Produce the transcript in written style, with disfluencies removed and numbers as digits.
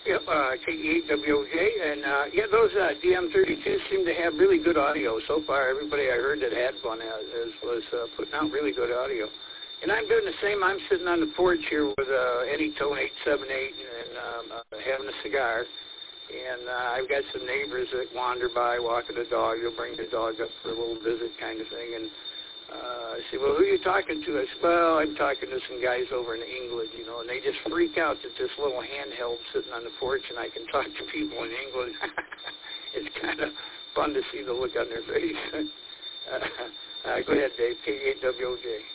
Yep, KEWJ, and yeah, those DM32s seem to have really good audio so far. Everybody I heard that had one was putting out really good audio. And I'm doing the same. I'm sitting on the porch here with Anytone 878 and having a cigar. And I've got some neighbors that wander by walking the dog. They'll bring the dog up for a little visit kind of thing. And I say, well, who are you talking to? I said, well, I'm talking to some guys over in England, you know, and they just freak out that this little handheld sitting on the porch and I can talk to people in England. It's kind of fun to see the look on their face. Go ahead, Dave, KEWJ.